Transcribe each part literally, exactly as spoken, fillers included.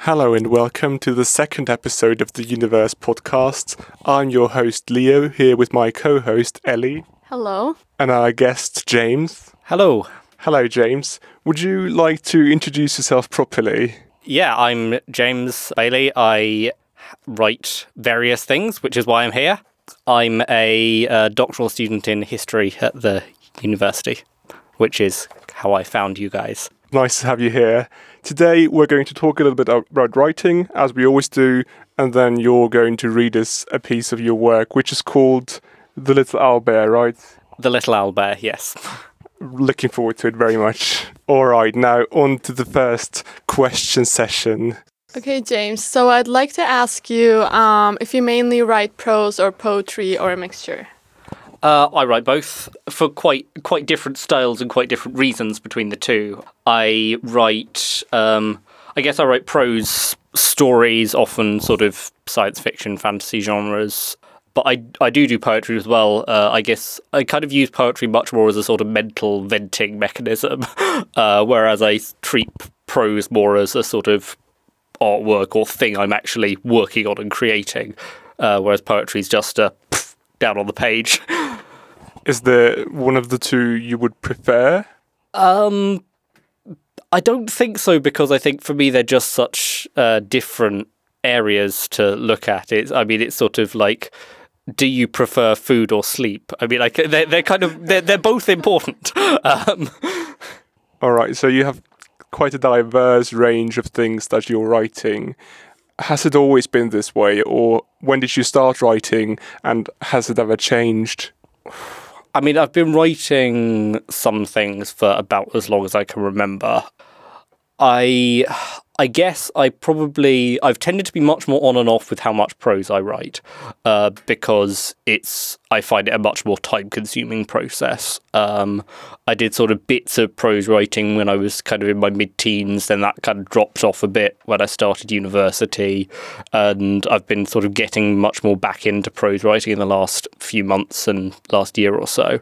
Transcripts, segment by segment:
Hello and welcome to the second episode of the Universe podcast. I'm your host Leo, here with my co-host Ellie. Hello. And our guest James. Hello. Hello James. Would you like to introduce yourself properly? Yeah, I'm James Bailey. I write various things, which is why I'm here. I'm a uh, doctoral student in history at the university, which is how I found you guys. Nice to have you here. Today we're going to talk a little bit about writing, as we always do, and then you're going to read us a piece of your work, which is called The Little Owlbear, right? The Little Owlbear, yes. Looking forward to it very much. All right, now on to the first question session. Okay, James, so I'd like to ask you um, if you mainly write prose or poetry or a mixture. Uh, I write both for quite quite different styles and quite different reasons between the two. I write, um, I guess I write prose stories, often sort of science fiction, fantasy genres. But I, I do do poetry as well. Uh, I guess I kind of use poetry much more as a sort of mental venting mechanism, uh, whereas I treat prose more as a sort of artwork or thing I'm actually working on and creating, uh, whereas poetry is just a pff, down on the page. Is there one of the two you would prefer? Um, I don't think so, because I think for me they're just such uh, different areas to look at. It's, I mean, it's sort of like, do you prefer food or sleep? I mean, like they're, they're kind of they're, they're both important. Um, All right, so you have quite a diverse range of things that you're writing. Has it always been this way, or when did you start writing, and has it ever changed? I mean, I've been writing some things for about as long as I can remember. I I guess I probably, I've tended to be much more on and off with how much prose I write, uh, because it's, I find it a much more time-consuming process. Um, I did sort of bits of prose writing when I was kind of in my mid-teens, then that kind of dropped off a bit when I started university, and I've been sort of getting much more back into prose writing in the last few months and last year or so.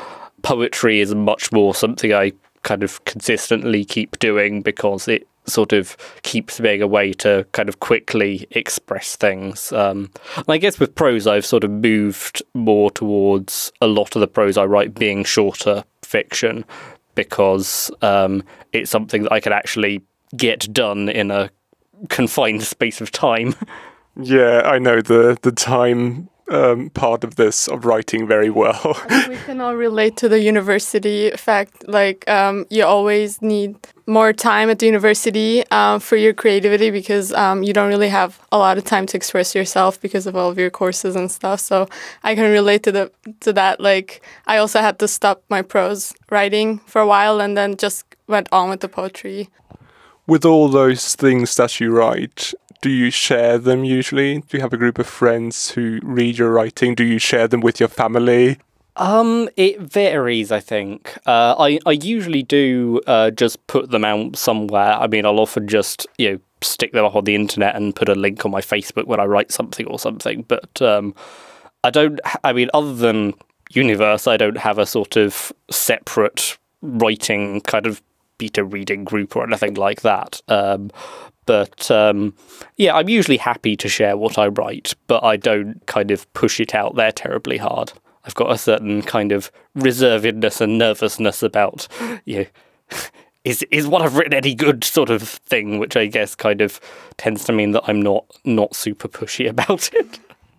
Poetry is much more something I kind of consistently keep doing because it sort of keeps being a way to kind of quickly express things. Um, and I guess with prose, I've sort of moved more towards a lot of the prose I write being shorter fiction, because um, it's something that I can actually get done in a confined space of time. Yeah, I know the, the time um, part of this, of writing very well. I think we can all relate to the university fact, like um, you always need more time at the university um, for your creativity, because um, you don't really have a lot of time to express yourself because of all of your courses and stuff. So I can relate to the to that. Like, I also had to stop my prose writing for a while and then just went on with the poetry. With all those things that you write, do you share them usually? Do you have a group of friends who read your writing? Do you share them with your family? Um, it varies, I think. Uh, I, I usually do uh, just put them out somewhere. I mean, I'll often just, you know, stick them up on the internet and put a link on my Facebook when I write something or something. But um, I don't, I mean, other than Universe, I don't have a sort of separate writing kind of beta reading group or anything like that. Um, but um, yeah, I'm usually happy to share what I write, but I don't kind of push it out there terribly hard. I've got a certain kind of reservedness and nervousness about, you know, is is what I've written any good sort of thing, which I guess kind of tends to mean that I'm not not super pushy about it.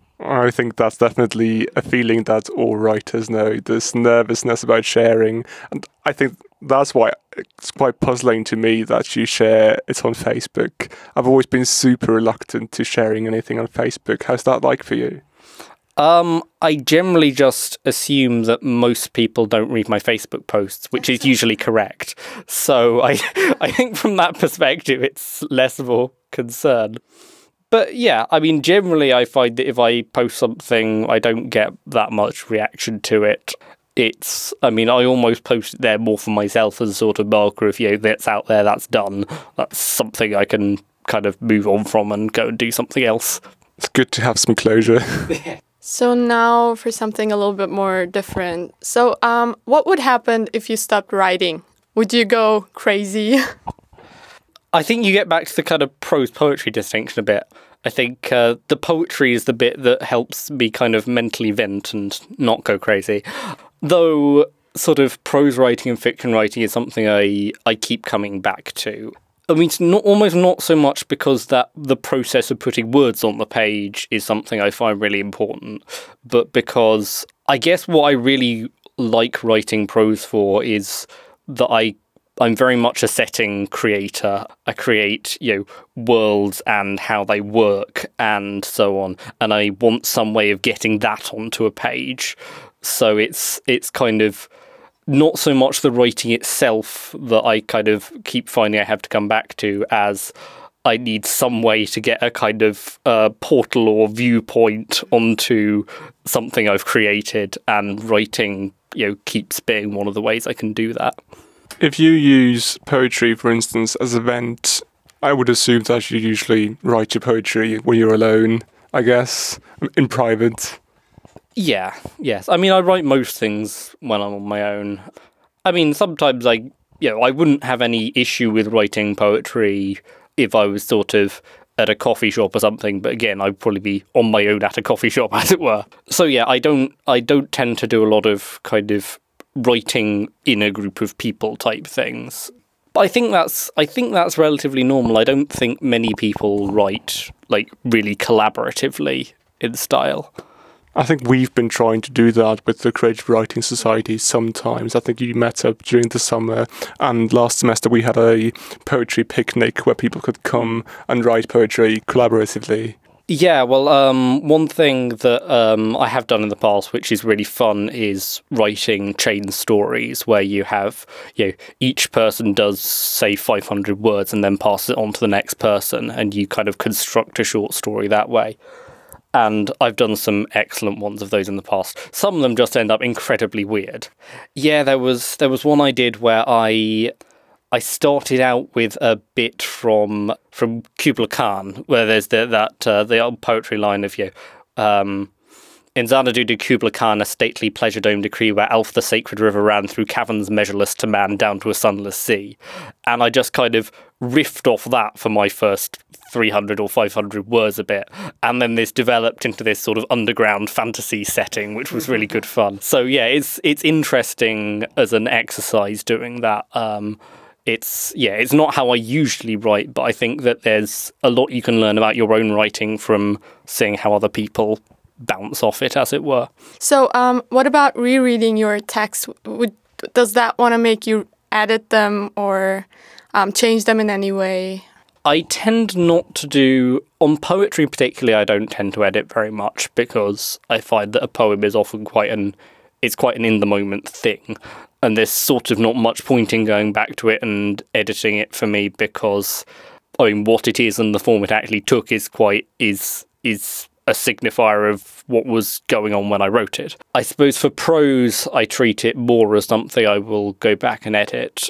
I think that's definitely a feeling that all writers know, this nervousness about sharing. And I think that's why it's quite puzzling to me that you share it on Facebook. I've always been super reluctant to sharing anything on Facebook. How's that like for you? Um, I generally just assume that most people don't read my Facebook posts, which is usually correct. So I, I think from that perspective, it's less of a concern. But yeah, I mean, generally I find that if I post something, I don't get that much reaction to it. It's, I mean, I almost post it there more for myself as a sort of marker of, you know, that's out there, that's done. That's something I can kind of move on from and go and do something else. It's good to have some closure. So now for something a little bit more different. So um, what would happen if you stopped writing? Would you go crazy? I think you get back to the kind of prose poetry distinction a bit. I think uh, the poetry is the bit that helps me kind of mentally vent and not go crazy. Though sort of prose writing and fiction writing is something I, I keep coming back to. I mean, it's not, almost not so much because that the process of putting words on the page is something I find really important, but because I guess what I really like writing prose for is that I I'm very much a setting creator. I create, you know, worlds and how they work and so on, and I want some way of getting that onto a page. So it's it's kind of not so much the writing itself that I kind of keep finding I have to come back to, as I need some way to get a kind of uh, portal or viewpoint onto something I've created, and writing, you know, keeps being one of the ways I can do that. If you use poetry, for instance, as a vent, I would assume that you usually write your poetry when you're alone, I guess, in private. Yeah, yes. I mean, I write most things when I'm on my own. I mean, sometimes I, you know, I wouldn't have any issue with writing poetry if I was sort of at a coffee shop or something, but again, I'd probably be on my own at a coffee shop, as it were. So yeah, I don't, I don't tend to do a lot of kind of writing in a group of people type things. But I think that's, I think that's relatively normal. I don't think many people write like really collaboratively in style. I think we've been trying to do that with the Creative Writing Society sometimes. I think you met up during the summer, and last semester we had a poetry picnic where people could come and write poetry collaboratively. Yeah, well, um, one thing that um, I have done in the past, which is really fun, is writing chain stories where you have, you know, each person does, say, five hundred words and then passes it on to the next person, and you kind of construct a short story that way. And I've done some excellent ones of those in the past. Some of them just end up incredibly weird. Yeah, there was there was one I did where I I started out with a bit from from Kubla Khan, where there's the, that uh, the old poetry line of, you know, um, in Xanadu did Kubla Khan a stately pleasure dome decree where Alph the sacred river ran through caverns measureless to man down to a sunless sea. And I just kind of riffed off that for my first three hundred or five hundred words a bit. And then this developed into this sort of underground fantasy setting, which was really good fun. So yeah, it's it's interesting as an exercise doing that. Um, it's, yeah, it's not how I usually write, but I think that there's a lot you can learn about your own writing from seeing how other people bounce off it, as it were. So um, what about rereading your text? Would, does that want to make you edit them or um, change them in any way? I tend not to do, on poetry particularly, I don't tend to edit very much, because I find that a poem is often quite an, it's quite an in-the-moment thing. And there's sort of not much point in going back to it and editing it for me, because, I mean, what it is and the form it actually took is quite, is, is a signifier of what was going on when I wrote it. I suppose for prose, I treat it more as something I will go back and edit,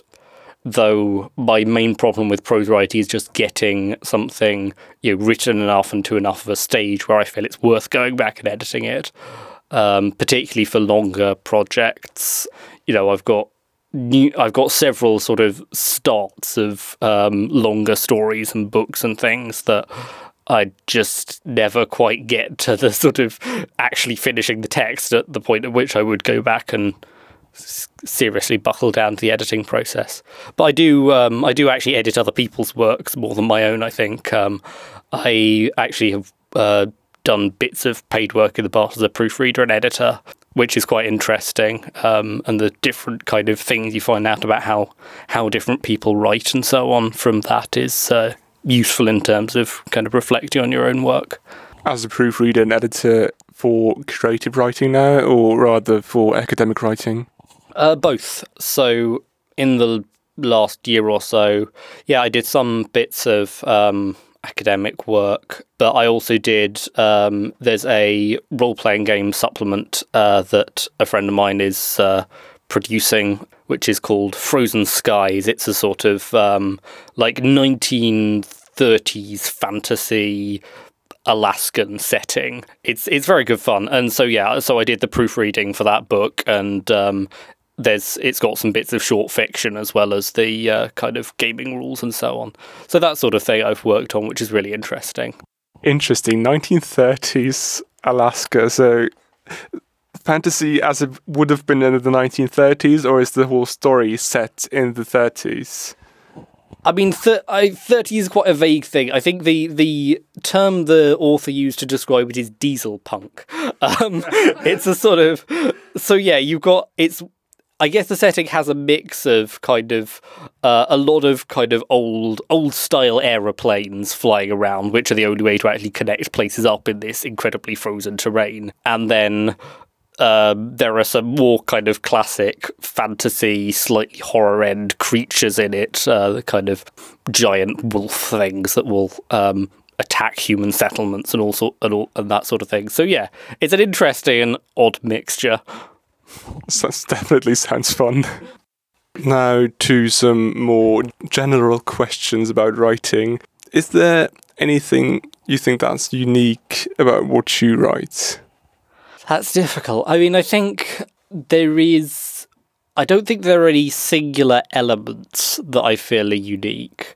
though my main problem with prose writing is just getting something, you know, written enough and to enough of a stage where I feel it's worth going back and editing it, um, particularly for longer projects. You know, I've got new, I've got several sort of starts of um, longer stories and books and things that I just never quite get to the sort of actually finishing the text at the point at which I would go back and s- seriously buckle down to the editing process. But I do, um, I do actually edit other people's works more than my own, I think. Um, I actually have uh, done bits of paid work in the past as a proofreader and editor, which is quite interesting. Um, and the different kind of things you find out about how, how different people write and so on from that is uh, useful in terms of kind of reflecting on your own work. As a proofreader and editor for creative writing now, or rather for academic writing? Uh, both. So in the last year or so, yeah, I did some bits of um, academic work, but I also did, um, there's a role-playing game supplement uh, that a friend of mine is uh, producing, which is called Frozen Skies. It's a sort of um, like nineteen thirties fantasy Alaskan setting. It's it's very good fun. And so, yeah, so I did the proofreading for that book, and um, there's it's got some bits of short fiction as well as the uh, kind of gaming rules and so on. So that sort of thing I've worked on, which is really interesting. Interesting. nineteen thirties Alaska. So fantasy as it would have been in the nineteen thirties, or is the whole story set in the thirties? I mean, th- I, thirty is quite a vague thing. I think the, the term the author used to describe it is diesel punk. Um, it's a sort of... So yeah, you've got... It's... I guess the setting has a mix of kind of... Uh, a lot of kind of old, old-style aeroplanes flying around, which are the only way to actually connect places up in this incredibly frozen terrain. And then... Um, there are some more kind of classic fantasy, slightly horror-end creatures in it, uh, the kind of giant wolf things that will um, attack human settlements and all sort and, all, and that sort of thing. So yeah, it's an interesting and odd mixture. So that definitely sounds fun. Now to some more general questions about writing. Is there anything you think that's unique about what you write? That's difficult. I mean, I think there is... I don't think there are any singular elements that I feel are unique,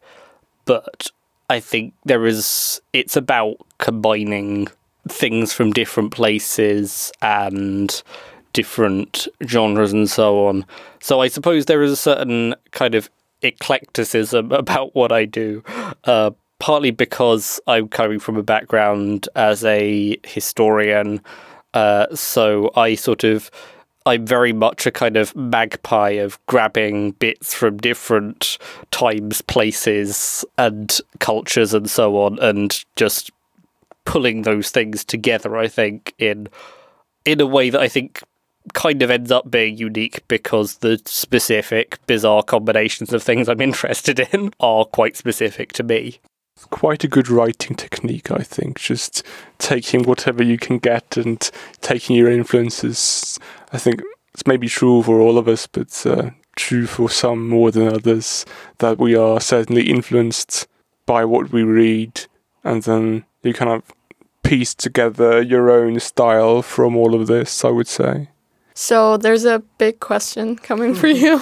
but I think there is... It's about combining things from different places and different genres and so on. So I suppose there is a certain kind of eclecticism about what I do, uh, partly because I'm coming from a background as a historian. Uh, so I sort of, I'm very much a kind of magpie of grabbing bits from different times, places and cultures and so on, and just pulling those things together, I think, in in a way that I think kind of ends up being unique because the specific, bizarre combinations of things I'm interested in are quite specific to me. Quite a good writing technique, I think. Just taking whatever you can get and taking your influences. I think it's maybe true for all of us, but uh, true for some more than others, that we are certainly influenced by what we read, and then you kind of piece together your own style from all of this, I would say. So there's a big question coming for you.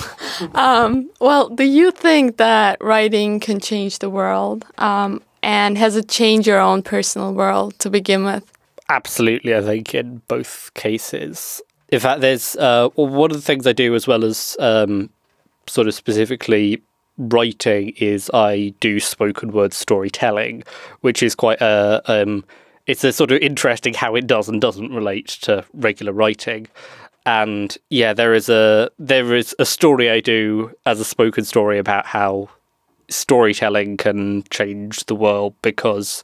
um, well, do you think that writing can change the world? Um, and has it changed your own personal world to begin with? Absolutely, I think, in both cases. In fact, there's uh, well, one of the things I do as well as um, sort of specifically writing is I do spoken word storytelling, which is quite a... Um, it's a sort of interesting how it does and doesn't relate to regular writing. And yeah, there is a there is a story I do as a spoken story about how storytelling can change the world, because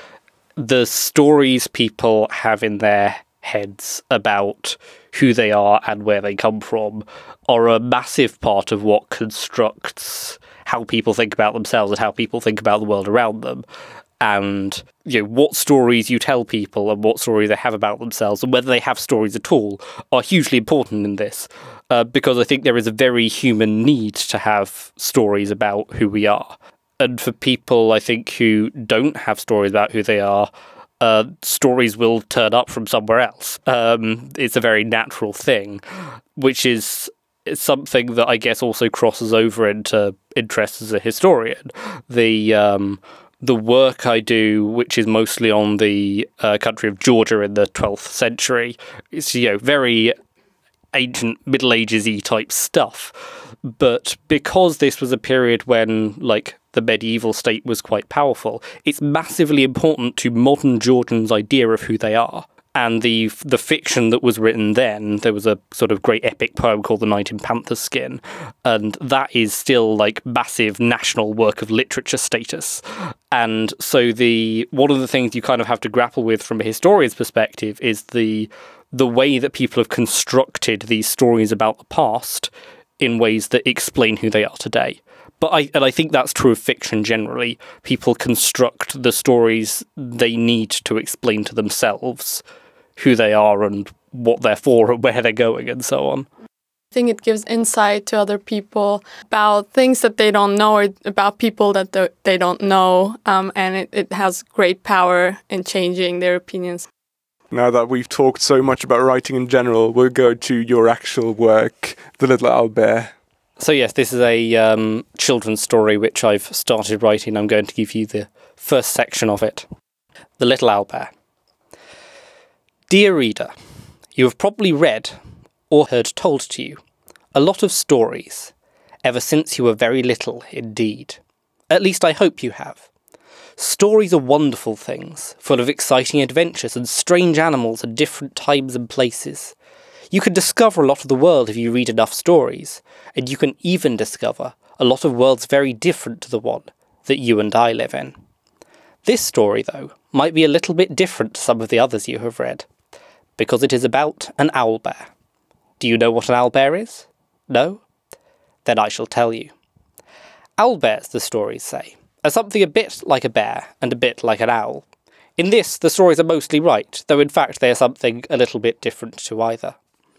the stories people have in their heads about who they are and where they come from are a massive part of what constructs how people think about themselves and how people think about the world around them. And you know, what stories you tell people and what stories they have about themselves and whether they have stories at all are hugely important in this, uh, because I think there is a very human need to have stories about who we are. And for people, I think, who don't have stories about who they are, uh, stories will turn up from somewhere else. Um, it's a very natural thing, which is something that I guess also crosses over into interest as a historian. The... Um, The work I do, which is mostly on the uh, country of Georgia in the twelfth century, is, you know, very ancient Middle Ages-y type stuff. But because this was a period when, like, the medieval state was quite powerful, it's massively important to modern Georgians' idea of who they are. And the the fiction that was written then, there was a sort of great epic poem called The Knight in Panther's Skin, and that is still like massive national work of literature status. And so the one of the things you kind of have to grapple with from a historian's perspective is the the way that people have constructed these stories about the past in ways that explain who they are today. But I and I think that's true of fiction generally. People construct the stories they need to explain to themselves who they are and what they're for and where they're going and so on. I think it gives insight to other people about things that they don't know, or about people that they don't know, um, and it, it has great power in changing their opinions. Now that we've talked so much about writing in general, we'll go to your actual work, The Little Owlbear. So yes, this is a um, children's story which I've started writing. I'm going to give you the first section of it. The Little Owlbear. Dear reader, you have probably read, or heard told to you, a lot of stories, ever since you were very little indeed. At least I hope you have. Stories are wonderful things, full of exciting adventures and strange animals at different times and places. You can discover a lot of the world if you read enough stories, and you can even discover a lot of worlds very different to the one that you and I live in. This story, though, might be a little bit different to some of the others you have read, because it is about an owlbear. Do you know what an owlbear is? No? Then I shall tell you. Owlbears, the stories say, are something a bit like a bear and a bit like an owl. In this, the stories are mostly right, though in fact they are something a little bit different to either.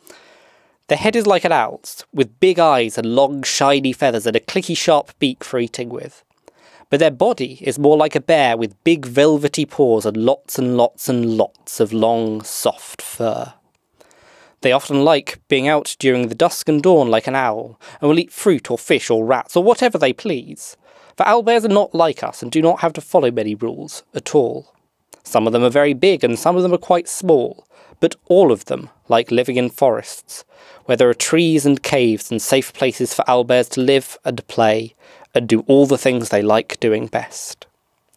Their head is like an owl's, with big eyes and long shiny feathers and a clicky sharp beak for eating with. But their body is more like a bear with big velvety paws and lots and lots and lots of long, soft fur. They often like being out during the dusk and dawn like an owl, and will eat fruit or fish or rats or whatever they please. For owlbears are not like us and do not have to follow many rules at all. Some of them are very big and some of them are quite small, but all of them like living in forests, where there are trees and caves and safe places for owlbears to live and play and do all the things they like doing best.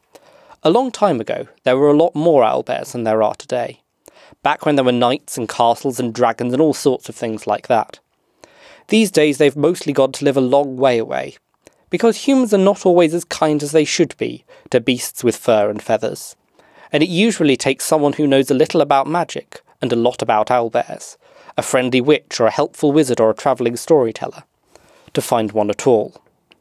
A long time ago, there were a lot more owlbears than there are today, back when there were knights and castles and dragons and all sorts of things like that. These days they've mostly gone to live a long way away, because humans are not always as kind as they should be to beasts with fur and feathers, and it usually takes someone who knows a little about magic and a lot about owlbears, a friendly witch or a helpful wizard or a travelling storyteller, to find one at all.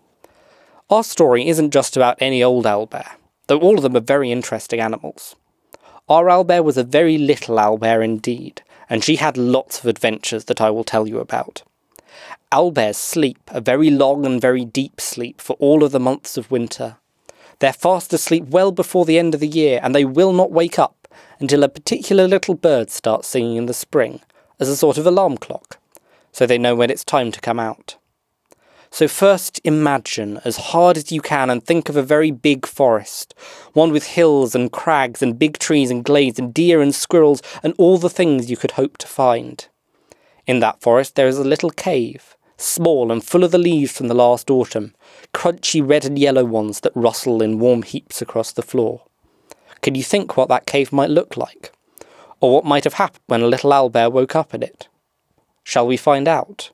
Our story isn't just about any old owlbear, though all of them are very interesting animals. Our owlbear was a very little owlbear indeed, and she had lots of adventures that I will tell you about. Owlbears sleep a very long and very deep sleep for all of the months of winter. They're fast asleep well before the end of the year, and they will not wake up until a particular little bird starts singing in the spring, as a sort of alarm clock, so they know when it's time to come out. So first imagine as hard as you can and think of a very big forest, one with hills and crags and big trees and glades and deer and squirrels and all the things you could hope to find. In that forest there is a little cave, small and full of the leaves from the last autumn, crunchy red and yellow ones that rustle in warm heaps across the floor. Can you think what that cave might look like? Or what might have happened when a little owlbear woke up in it? Shall we find out?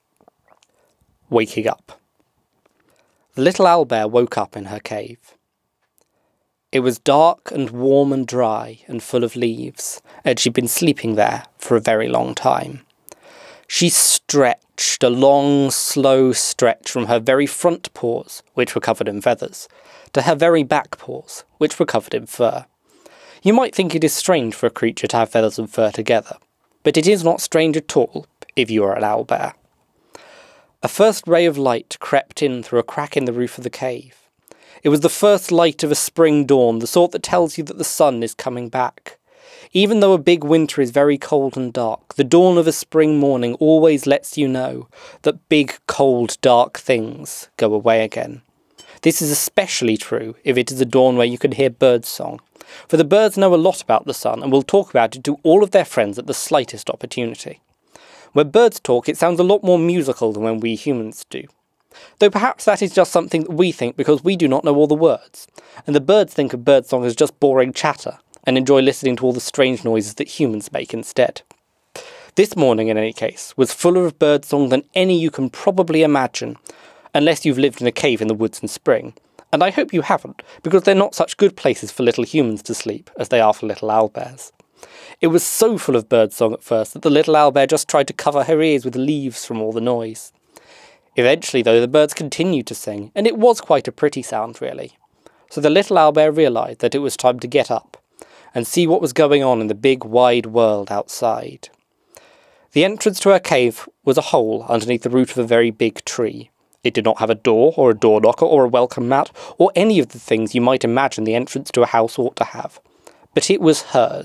Waking up. The little owlbear woke up in her cave. It was dark and warm and dry and full of leaves, and she'd been sleeping there for a very long time. She stretched, a long, slow stretch from her very front paws, which were covered in feathers, to her very back paws, which were covered in fur. You might think it is strange for a creature to have feathers and fur together, but it is not strange at all if you are an owlbear. A first ray of light crept in through a crack in the roof of the cave. It was the first light of a spring dawn, the sort that tells you that the sun is coming back. Even though a big winter is very cold and dark, the dawn of a spring morning always lets you know that big, cold, dark things go away again. This is especially true if it is a dawn where you can hear birdsong, for the birds know a lot about the sun and will talk about it to all of their friends at the slightest opportunity. When birds talk, it sounds a lot more musical than when we humans do. Though perhaps that is just something that we think because we do not know all the words, and the birds think of birdsong as just boring chatter, and enjoy listening to all the strange noises that humans make instead. This morning, in any case, was fuller of birdsong than any you can probably imagine, unless you've lived in a cave in the woods in spring, and I hope you haven't, because they're not such good places for little humans to sleep as they are for little owlbears. It was so full of birdsong at first that the little owlbear just tried to cover her ears with leaves from all the noise. Eventually, though, the birds continued to sing, and it was quite a pretty sound, really. So the little owlbear realised that it was time to get up and see what was going on in the big, wide world outside. The entrance to her cave was a hole underneath the root of a very big tree. It did not have a door, or a door knocker, or a welcome mat, or any of the things you might imagine the entrance to a house ought to have. But it was hers,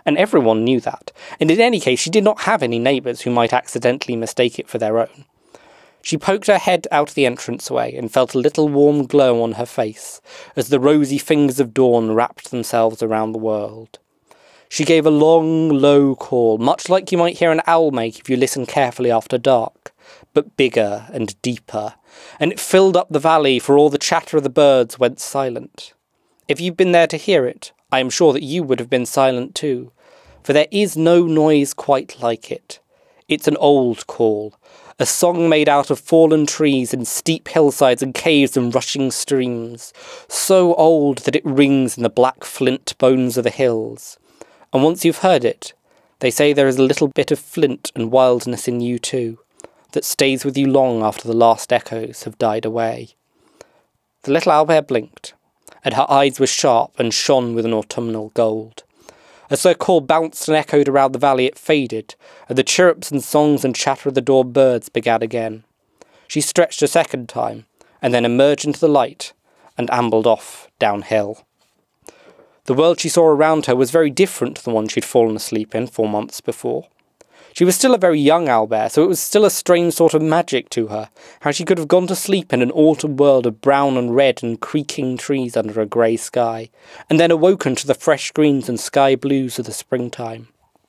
and everyone knew that, and in any case she did not have any neighbours who might accidentally mistake it for their own. She poked her head out the entranceway and felt a little warm glow on her face as the rosy fingers of dawn wrapped themselves around the world. She gave a long, low call, much like you might hear an owl make if you listen carefully after dark, but bigger and deeper, and it filled up the valley, for all the chatter of the birds went silent. If you'd been there to hear it, I am sure that you would have been silent too, for there is no noise quite like it. It's an old call, a song made out of fallen trees and steep hillsides and caves and rushing streams, so old that it rings in the black flint bones of the hills. And once you've heard it, they say there is a little bit of flint and wildness in you too, that stays with you long after the last echoes have died away. The little owlbear blinked, and her eyes were sharp and shone with an autumnal gold. As her call bounced and echoed around the valley, it faded, and the chirrups and songs and chatter of the dawn birds began again. She stretched a second time, and then emerged into the light, and ambled off downhill. The world she saw around her was very different to the one she'd fallen asleep in four months before. She was still a very young owlbear, so it was still a strange sort of magic to her, how she could have gone to sleep in an autumn world of brown and red and creaking trees under a grey sky, and then awoken to the fresh greens and sky blues of the springtime.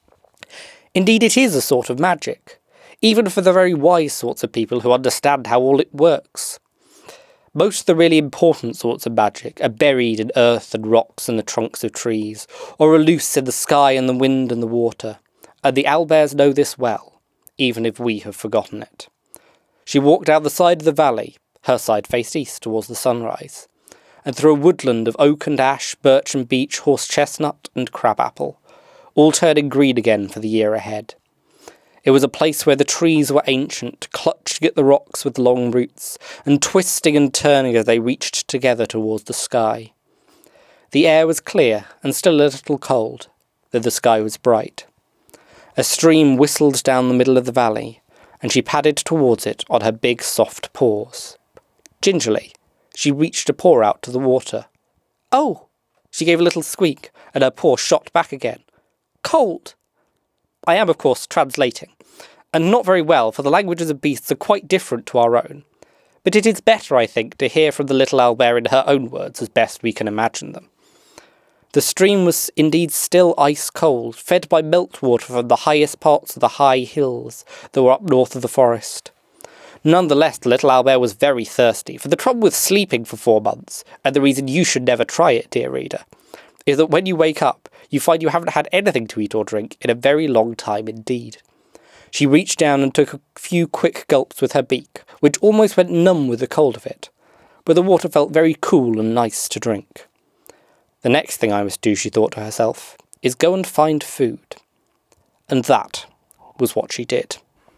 Indeed, it is a sort of magic, even for the very wise sorts of people who understand how all it works. Most of the really important sorts of magic are buried in earth and rocks and the trunks of trees, or are loose in the sky and the wind and the water. And the owlbears know this well, even if we have forgotten it. She walked down the side of the valley, her side faced east towards the sunrise, and through a woodland of oak and ash, birch and beech, horse chestnut and crabapple, all turning green again for the year ahead. It was a place where the trees were ancient, clutching at the rocks with long roots, and twisting and turning as they reached together towards the sky. The air was clear and still a little cold, though the sky was bright. A stream whistled down the middle of the valley, and she padded towards it on her big soft paws. Gingerly, she reached a paw out to the water. Oh! She gave a little squeak, and her paw shot back again. Cold! I am, of course, translating, and not very well, for the languages of beasts are quite different to our own. But it is better, I think, to hear from the little owlbear in her own words as best we can imagine them. The stream was indeed still ice-cold, fed by meltwater from the highest parts of the high hills that were up north of the forest. Nonetheless, the little owlbear was very thirsty, for the trouble with sleeping for four months, and the reason you should never try it, dear reader, is that when you wake up, you find you haven't had anything to eat or drink in a very long time indeed. She reached down and took a few quick gulps with her beak, which almost went numb with the cold of it, but the water felt very cool and nice to drink. The next thing I must do, she thought to herself, is go and find food. And that was what she did.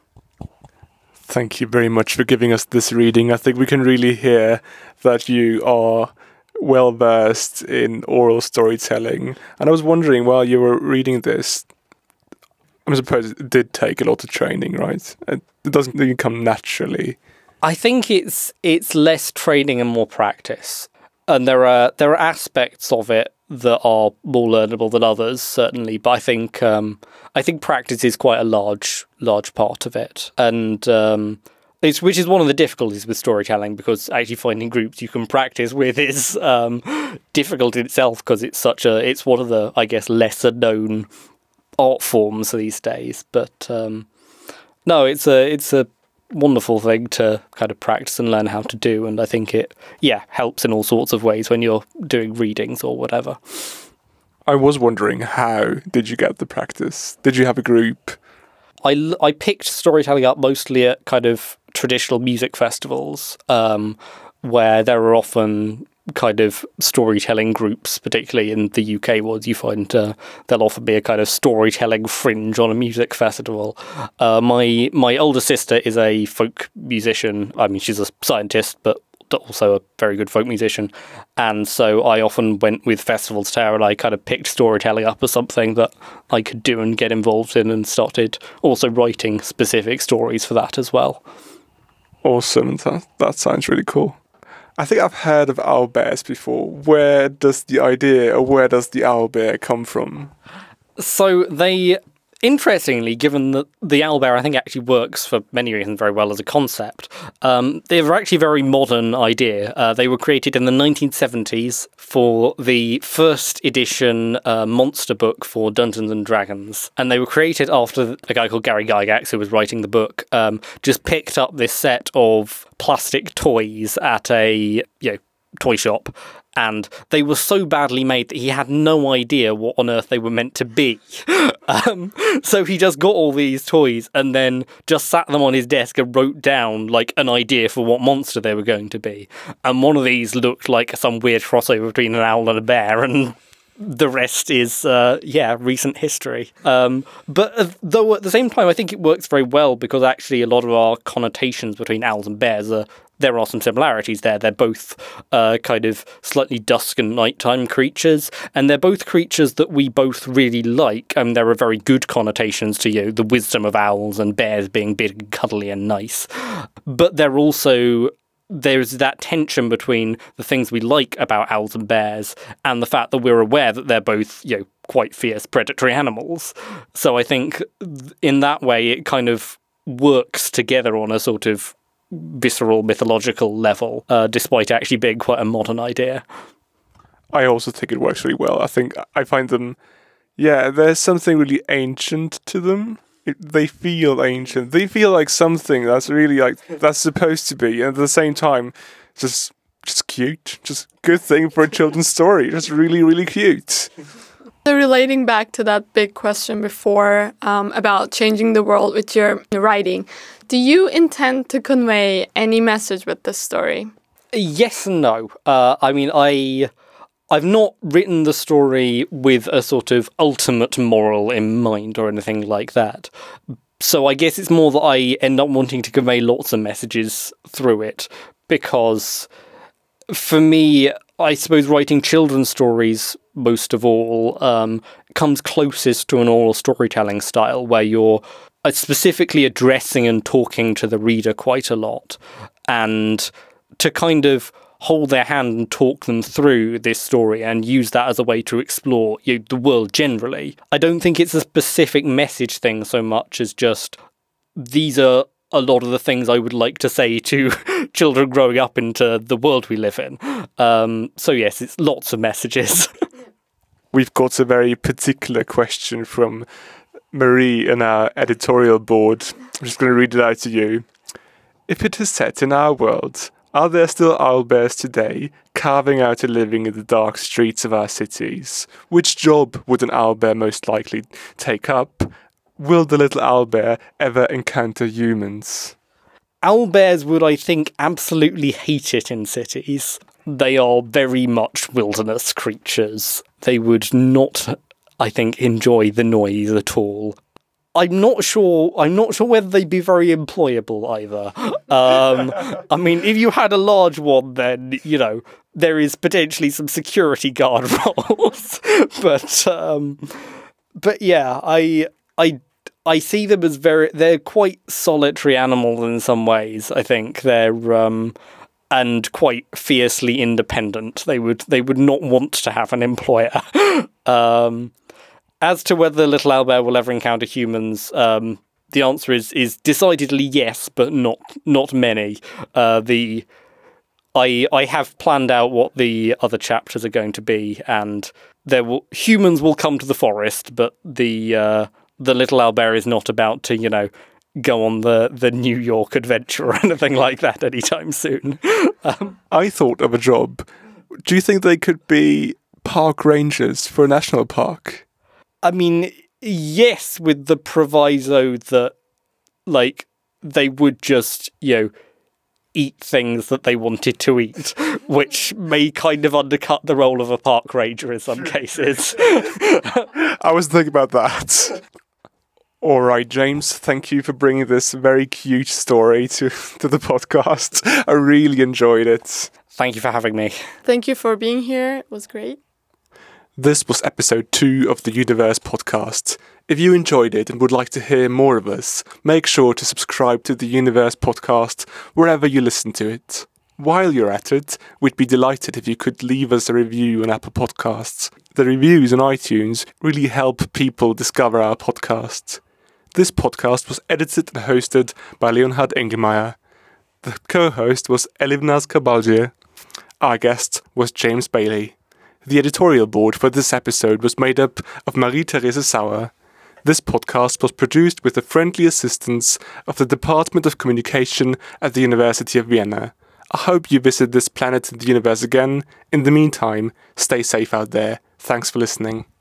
Thank you very much for giving us this reading. I think we can really hear that you are well versed in oral storytelling. And I was wondering, while you were reading this, I suppose it did take a lot of training, right? It doesn't really come naturally. I think it's it's less training and more practice. And there are there are aspects of it that are more learnable than others, certainly. But I think um, I think practice is quite a large large part of it, and um, it's which is one of the difficulties with storytelling, because actually finding groups you can practice with is um, difficult in itself, because it's such a it's one of the I guess lesser known art forms these days. But um, no, it's a it's a wonderful thing to kind of practice and learn how to do, and I think it yeah helps in all sorts of ways when you're doing readings or whatever. I was wondering, how did you get the practice? Did you have a group? I, I picked storytelling up mostly at kind of traditional music festivals, um, where there are often kind of storytelling groups, particularly in the U K ones. You find uh, there'll often be a kind of storytelling fringe on a music festival. Uh, my my older sister is a folk musician. I mean, she's a scientist, but also a very good folk musician. And so I often went with festivals to her, and I kind of picked storytelling up as something that I could do and get involved in, and started also writing specific stories for that as well. Awesome. That, that sounds really cool. I think I've heard of owlbears before. Where does the idea, or where does the owlbear come from? So they, interestingly, given that the owlbear I think actually works for many reasons very well as a concept, um, they're actually a very modern idea. Uh, they were created in the nineteen seventies for the first edition uh, monster book for Dungeons and Dragons. And they were created after a guy called Gary Gygax, who was writing the book, um, just picked up this set of plastic toys at a you know toy shop. And they were so badly made that he had no idea what on earth they were meant to be. um, so he just got all these toys and then just sat them on his desk and wrote down like an idea for what monster they were going to be. And one of these looked like some weird crossover between an owl and a bear, and the rest is, uh, yeah, recent history. Um, but uh, though at the same time, I think it works very well because actually a lot of our connotations between owls and bears are, there are some similarities there. They're both uh, kind of slightly dusk and nighttime creatures, and they're both creatures that we both really like. And there are very good connotations to, you know, the wisdom of owls and bears being big and cuddly and nice. But they're also... there's that tension between the things we like about owls and bears and the fact that we're aware that they're both, you know, quite fierce predatory animals. So I think in that way it kind of works together on a sort of visceral mythological level, uh, despite actually being quite a modern idea. I also think it works really well. I think I find them, yeah, there's something really ancient to them. It, they feel ancient. They feel like something that's really like that's supposed to be, and at the same time, just just cute, just good thing for a children's story. Just really, really cute. So relating back to that big question before um, about changing the world with your writing, do you intend to convey any message with this story? Yes and no. Uh, I mean, I. I've not written the story with a sort of ultimate moral in mind or anything like that. So I guess it's more that I end up wanting to convey lots of messages through it, because for me, I suppose writing children's stories, most of all, um, comes closest to an oral storytelling style where you're specifically addressing and talking to the reader quite a lot, and to kind of hold their hand and talk them through this story and use that as a way to explore, you know, the world generally. I don't think it's a specific message thing so much as just these are a lot of the things I would like to say to children growing up into the world we live in. Um, so yes, it's lots of messages. We've got a very particular question from Marie in our editorial board. I'm just going to read it out to you. If it is set in our world, are there still owlbears today, carving out a living in the dark streets of our cities? Which job would an owlbear most likely take up? Will the little owlbear ever encounter humans? Owlbears would, I think, absolutely hate it in cities. They are very much wilderness creatures. They would not, I think, enjoy the noise at all. I'm not sure. I'm not sure whether they'd be very employable either. Um, I mean, if you had a large one, then you know there is potentially some security guard roles. but, um, but yeah, I, I, I see them as very. They're quite solitary animals in some ways. I think they're um, and quite fiercely independent. They would. They would not want to have an employer. um, As to whether the little owlbear will ever encounter humans, um, the answer is is decidedly yes, but not not many. Uh, the I I have planned out what the other chapters are going to be, and there will humans will come to the forest, but the uh, the little owlbear is not about to you know go on the, the New York adventure or anything like that anytime soon. um, I thought of a job. Do you think they could be park rangers for a national park? I mean, yes, with the proviso that, like, they would just, you know, eat things that they wanted to eat, which may kind of undercut the role of a park ranger in some cases. I was thinking about that. All right, James, thank you for bringing this very cute story to, to the podcast. I really enjoyed it. Thank you for having me. Thank you for being here. It was great. This was episode two of the Universe podcast. If you enjoyed it and would like to hear more of us, make sure to subscribe to the Universe podcast wherever you listen to it. While you're at it, we'd be delighted if you could leave us a review on Apple Podcasts. The reviews on iTunes really help people discover our podcasts. This podcast was edited and hosted by Leonhard Engelmeyer. The co-host was Elivnaz Kabalje. Our guest was James Bailey. The editorial board for this episode was made up of Marie-Therese Sauer. This podcast was produced with the friendly assistance of the Department of Communication at the University of Vienna. I hope you visit this planet in the universe again. In the meantime, stay safe out there. Thanks for listening.